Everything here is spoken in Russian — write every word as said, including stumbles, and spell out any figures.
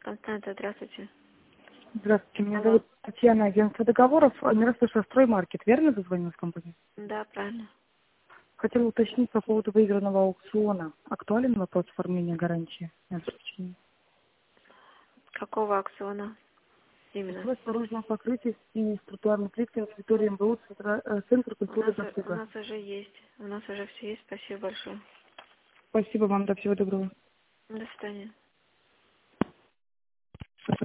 Констанция, здравствуйте. Здравствуйте, меня Алло. зовут Татьяна, агентство договоров, Миростыша Строймаркет. Верно дозвонилась компания? Да, правильно. Хотела уточнить по поводу выигранного аукциона. Актуален вопрос оформления гарантии на обеспечение? Какого аукциона именно? Вопрос дорожного покрытия и тротуарной плитки на территории МБУ Центра- э, Центр У культуры нас, и у досуга. нас уже есть. У нас уже все есть. Спасибо большое. Спасибо вам, до всего доброго. До свидания.